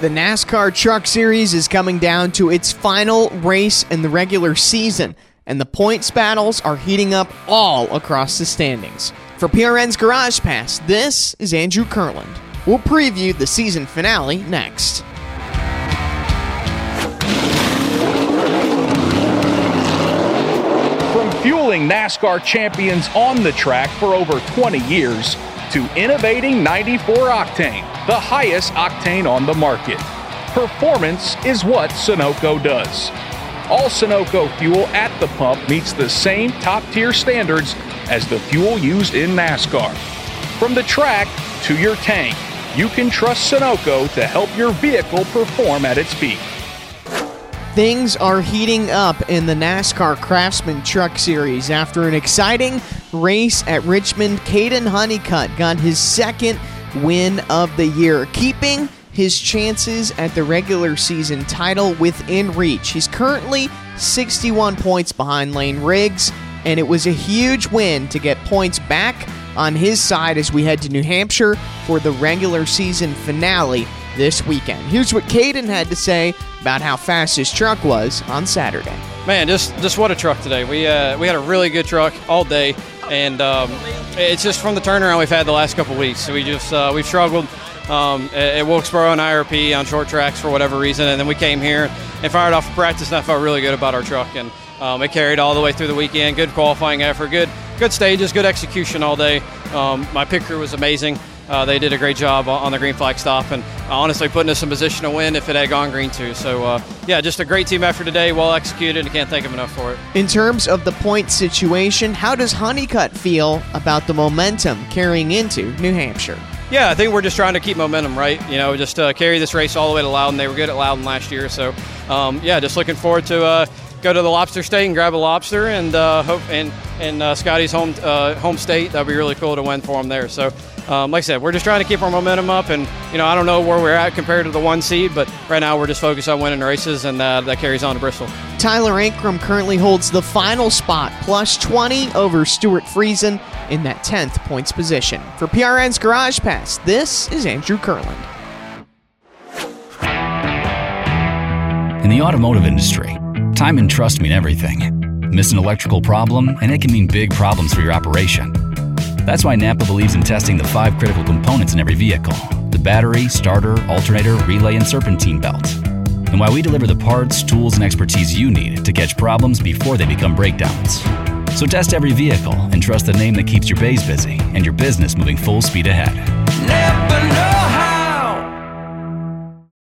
The NASCAR Truck Series is coming down to its final race in the regular season, and the points battles are heating up all across the standings. For PRN's Garage Pass, this is Andrew Kurland. We'll preview the season finale next. From fueling NASCAR champions on the track for over 20 years to innovating 94 Octane, the highest octane on the market. Performance is what Sunoco does. All Sunoco fuel at the pump meets the same top-tier standards as the fuel used in NASCAR. From the track to your tank, you can trust Sunoco to help your vehicle perform at its peak. Things are heating up in the NASCAR Craftsman Truck Series. After an exciting race at Richmond, Caden Honeycutt got his second win of the year, keeping his chances at the regular season title within reach. He's currently 61 points behind Lane Riggs, and it was a huge win to get points back on his side as we head to New Hampshire for the regular season finale this weekend. Here's what Caden had to say about how fast his truck was on Saturday. Man, just what a truck today. We had a really good truck all day, and it's just from the turnaround we've had the last couple weeks. So we've struggled at Wilkesboro and IRP on short tracks for whatever reason, and then we came here and fired off practice, and I felt really good about our truck, and it carried all the way through the weekend. Good qualifying effort, good stages, good execution all day. My pit crew was amazing. They did a great job on the green flag stop, and honestly putting us in position to win if it had gone green too. So, just a great team effort today, well executed, and can't thank them enough for it. In terms of the point situation, how does Honeycutt feel about the momentum carrying into New Hampshire? Yeah, I think we're just trying to keep momentum, right? Just carry this race all the way to Loudon. They were good at Loudon last year, so just looking forward to go to the Lobster State and grab a lobster, and hope in Scotty's home state. That'd be really cool to win for them there. So, like I said, we're just trying to keep our momentum up, and I don't know where we're at compared to the 1 seed, but right now we're just focused on winning races, and that carries on to Bristol. Tyler Ankrum currently holds the final spot, plus 20 over Stuart Friesen in that 10th points position. For PRN's Garage Pass, this is Andrew Kurland. In the automotive industry, time and trust mean everything. Miss an electrical problem, and it can mean big problems for your operation. That's why Napa believes in testing the 5 critical components in every vehicle: the battery, starter, alternator, relay, and serpentine belt. And why we deliver the parts, tools, and expertise you need to catch problems before they become breakdowns. So test every vehicle and trust the name that keeps your bays busy and your business moving full speed ahead. Napa knows.